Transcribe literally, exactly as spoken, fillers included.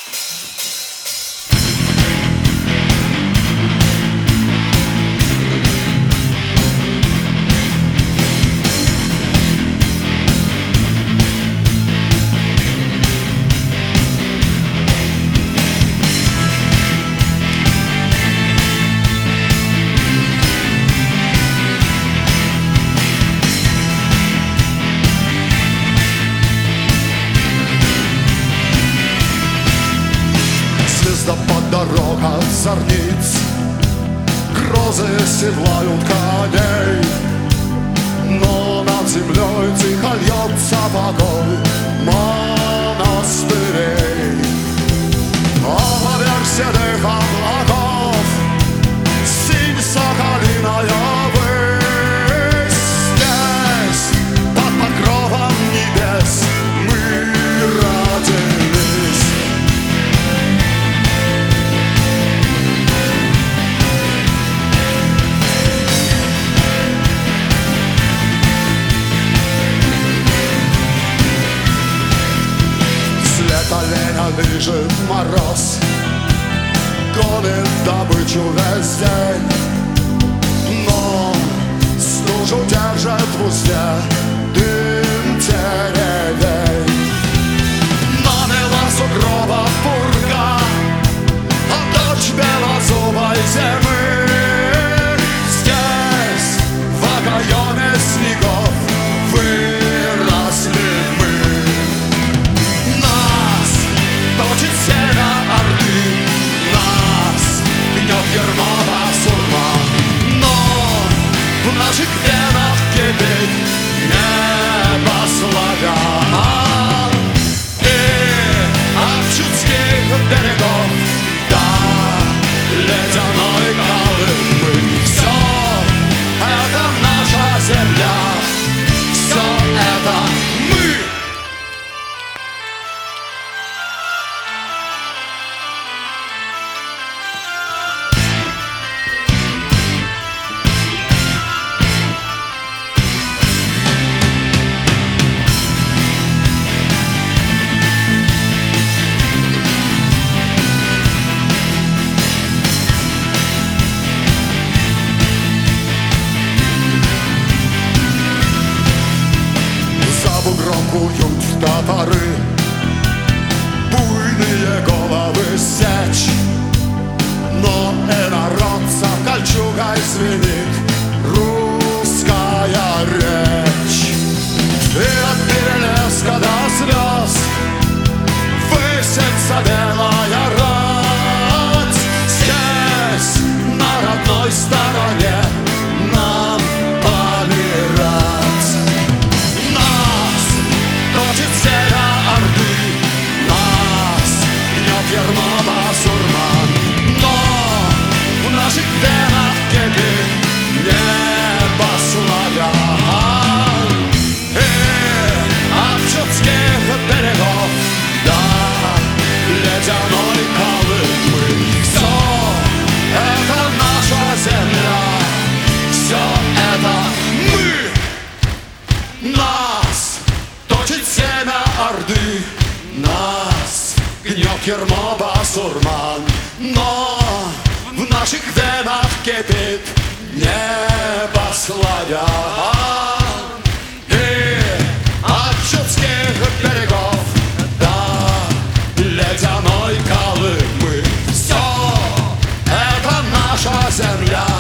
Звездопад, дорога зорниц, грозы седлают коней, но над землей тихо льется покой монастырей. А поверх седых облаков синь соколиная высь. Здесь, под покровом небес, мы родились. Оленя лежит мороз, гонит добычу весь день, но стужу держит в узде дым деревень. Намела сугроба пурга, а дочь белозубой зимы. Здесь, в окоеме снегов, выросли мы. Точит сена Орды, нас гнет ермо басурма, но в наших венах кипит небо славян. И от чудских берегов до ледяной Колымы все это наша земля, все это мы. Громкуют топоры, буйные головы сечь, но инородца кольчугой звенит русская речь. И от перелеска до слез высится белая рать. Здесь, на родной стороне, нам помирать. Точит сена Орды, нас гнет ермо басурман, но в наших венах кипит небо славян. И от чудских берегов до ледяной Колымы все это наша земля, все это мы. Нас точит семя Орды, нас гнет ермо басурман, но в наших венах кипит небо славян. И от чудских берегов до ледяной Колымы все это наша земля,